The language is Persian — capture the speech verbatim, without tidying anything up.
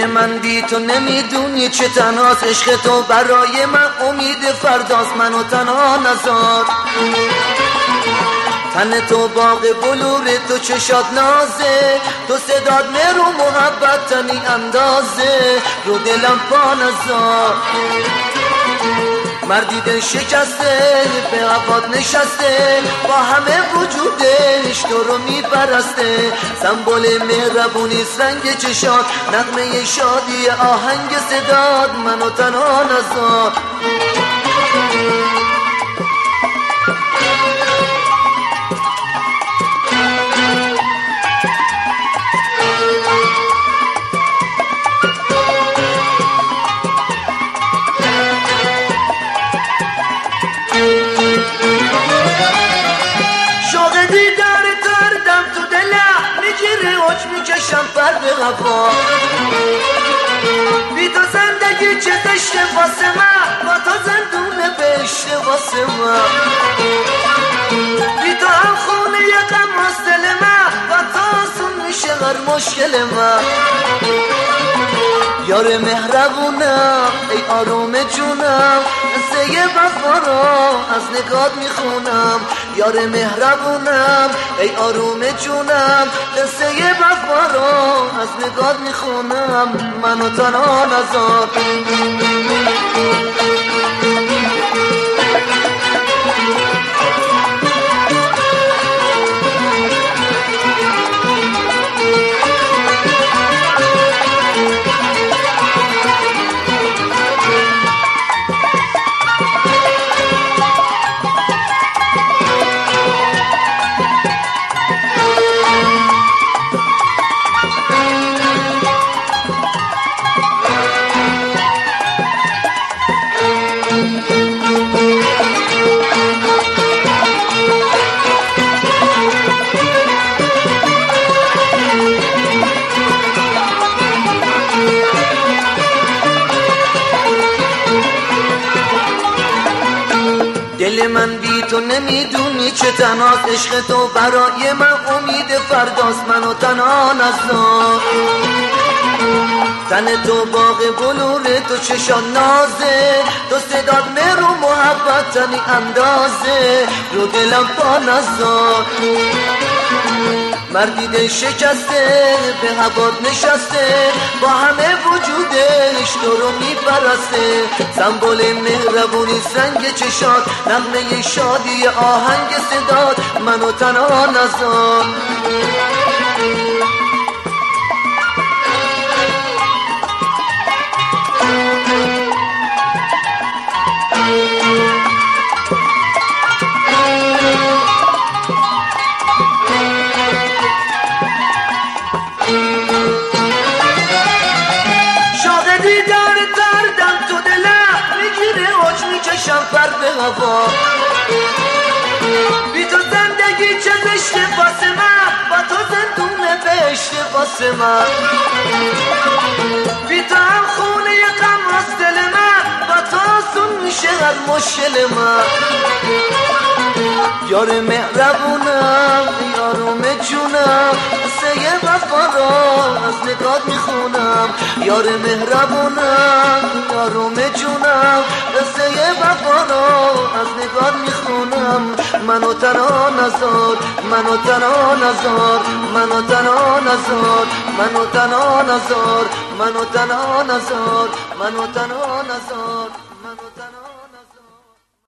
من بی تو نمیدونی چه تنهاست، عشق تو برای من امید فرداست، منو تنها نذار. تن تو باغ بلور، تو چشات نازه، تو صداد مرو محبت تنی اندازه، رو دلم پا نذار. مردی دل شکسته به هوات نشسته، با همه وجودش تو رو میپرسته، سمبل مهربونیست رنگ چشات، نغمه شادی آهنگ صداد، منو تنها نذار. میکشم پر به هوا، بی تو زندگی چه زشته واسه من، با تو زندونه بهشته واسه من، بی تو هم خونه یه غم راست دل من، با تو آسون میشه هر مشکل من. یار مهربونم ای آروم جونم، قصه وفا را از نگات میخونم. یار مهربونم ای آروم جونم، قصه وفا را از نگات میخونم، منو تنها نذار. دل من بی تو نمیدونی چه تنهاست، عشق تو برای من امید فرداست، منو تنها نذار. تن تو باغ بلوره، تو چشان نازه، تو صداد مرو محبت تنی اندازه، رو دلم پا نذار. مردی دل شکسته به هوات نشسته، با همه وجودش تو رو میپرسته، سمبل مهربونیست رنگ چشات، نغمه شادی آهنگ صداد، منو تنها نذار. پر به هوا، بی تو زندگی چه زشته واسه من، با تو زندونه بهشته واسه من، بی تو هم خونه یه غم راست دل من، با تو آسون میشه هر مشکل من. یار مهربونم یارم جونم، قصه وفا را از نگات میخونم. یار مهربونم یارم جونم، قصه وفا را از نگات میخونم، منو تنها نذار، منو تنها نذار، منو تنها نذار، منو تنها نذار، منو تنها نذار، منو تنها نذار، منو تنها